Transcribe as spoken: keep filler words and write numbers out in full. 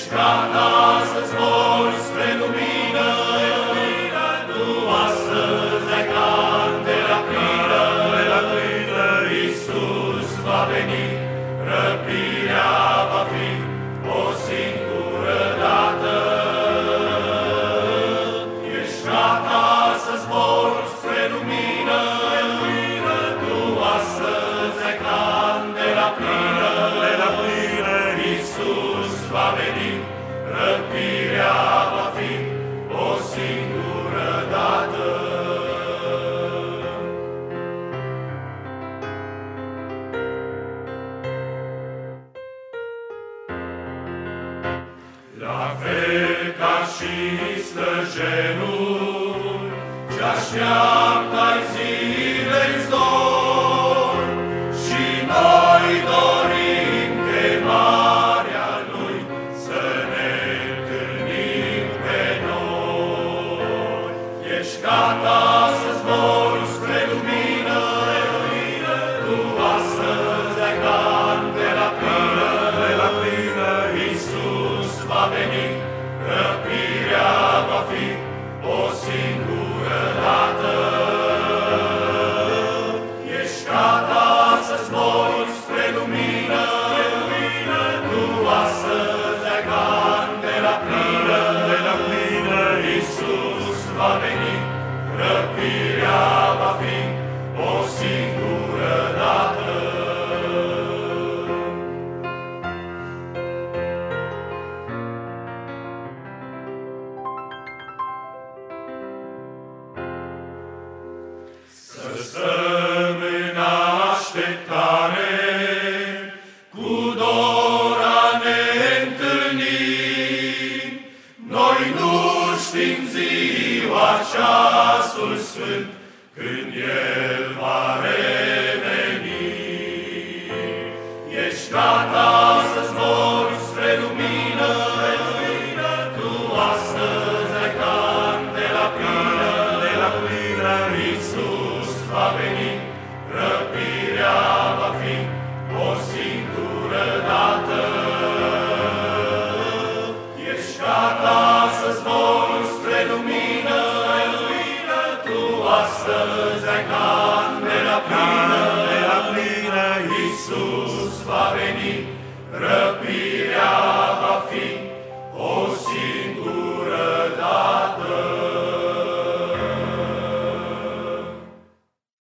Ești gata să zbori spre lumină, tu astăzi ai candela plină, Iisus va veni, răpirea va fi o singură dată. Ești gata să zbori spre lumină, tu astăzi ai candela plină, Iisus va veni, răpirea va fi o singură dată. La fel ca și stăjenul ce-așteaptă-ai zilei zor, și noi dorim chemarea Lui să ne întâlnim pe noi. Ești gata să zbori spre lumină, tu astăzi ai candela plină, Iisus va veni, răpirea va fi o singură dată. Ești gata să zbori spre lumină, tu astăzi ai candela plină, Iisus va veni, răpirea va fi o singură dată. Să stăm în așteptare, cu dor a ne întâlni. Noi nu știm ziua, ceasul sfânt, când El